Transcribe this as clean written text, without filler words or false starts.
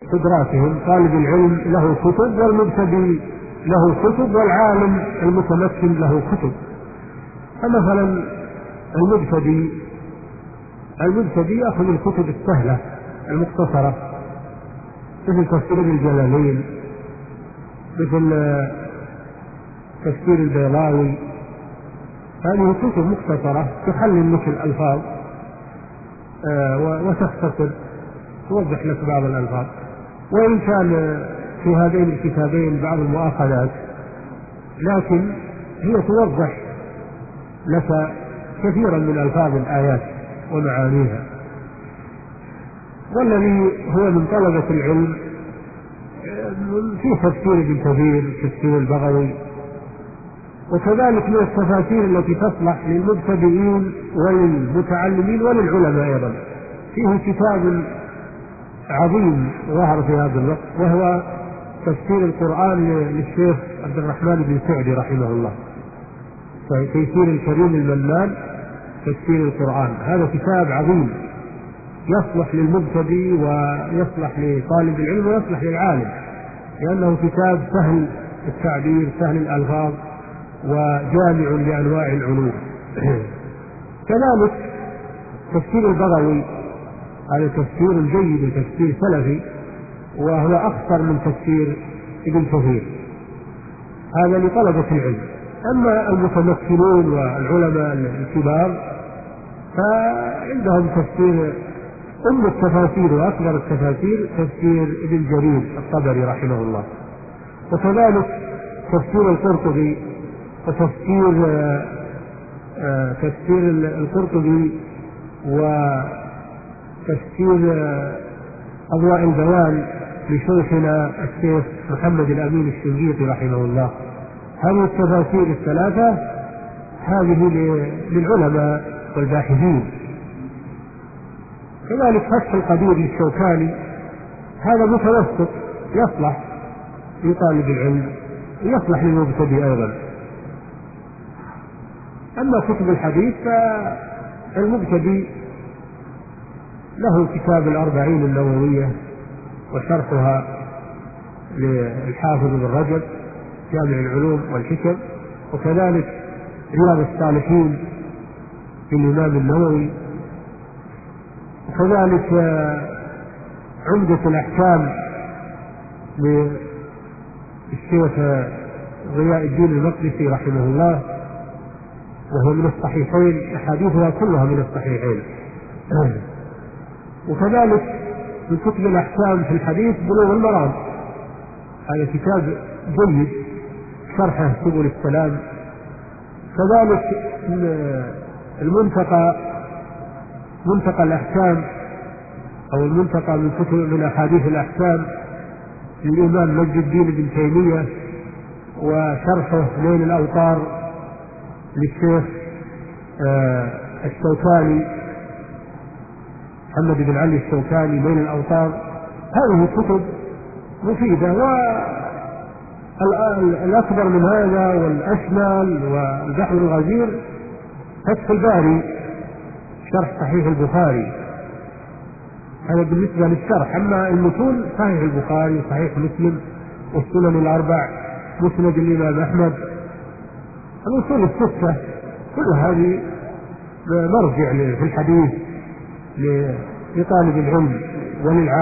قدراتهم. طالب العلم له كتب، والمبتدئ له كتب، والعالم المتمكن له كتب. فمثلا المبتدئ يأخذ الكتب السهلة المختصرة، مثل تفسير ابن الجلالين، مثل تفسير البيضاوي. هذه كتب مختصرة تحلل لك الألفاظ وتختصر، توضح لك بعض الألفاظ. وإن كان في هذين الكتابين بعض المؤاخذات، لكن هي توضح لك كثيرا من ألفاظ الآيات ومعانيها. والذي هو من طلبة العلم في تفسير ابن كثير، تفسير البغوي، وكذلك من التفاسير التي تصلح للمبتدئين وللمتعلمين وللعلماء أيضا. فيه كتاب عظيم ظهر في هذا الوقت، وهو تفسير القرآن للشيخ عبد الرحمن بن سعدي رحمه الله، تيسير الكريم المنان تفسير القرآن. هذا كتاب عظيم يصلح للمبتدئ ويصلح لطالب العلم ويصلح للعالم، لأنه كتاب سهل التعبير، سهل الألفاظ، وجامع لأنواع العلوم. كذلك تفسير البغوي، هذا تفسير جيد، تفسير سلفي، وهو أخطر من تفسير ابن كثير. هذا لطلبة العلم. أما المتمكنون والعلماء الكبار فعندهم تفسير أم التفاسير وأكبر التفاسير تفسير ابن جرير الطبري رحمه الله، وكذلك تفسير القرطبي، وتفسير القرطبي، وتفسير أضواء البيان لشيخنا الشيخ محمد الأمين الشنقيطي رحمه الله. هذه التفاسير الثلاثة هذه للعلماء والباحثين. كذلك فتح القدير للشوكاني، هذا متوسط يصلح لطالب العلم ويصلح للمبتدئ أيضا. أما كتب الحديث فالمبتدئ له كتاب الأربعين النووية وشرحها للحافظ ابن رجب جامع العلوم والحكم، وكذلك رياض الصالحين للإمام النووي، وكذلك عمدة الأحكام للشيخ ضياء الدين المقدسي رحمه الله، وهو من الصحيحين، أحاديثها كلها من الصحيحين. وكذلك من كتب الأحكام في الحديث بلوغ المرام، هذا كتاب جيد شرحه سبل السلام. كذلك منتقى الأحكام أو المنتقى من كتب من أحاديث الأحكام للإمام مجد الدين بن تيمية، وشرحه نيل الأوطار للشيخ الشوكاني محمد بن علي الشوكاني نيل الأوطار. هذه كتب مفيدة، والأكبر من هذا والأشمل والبحر الغزير فتح الباري شرح صحيح البخاري، هذا بالنسبة للشرح. أما المتون صحيح البخاري، صحيح مسلم، والسنن الأربع، مسند الإمام أحمد، الأصول الستة، كل هذه مرجع في الحديث لطالب العلم وللعالم.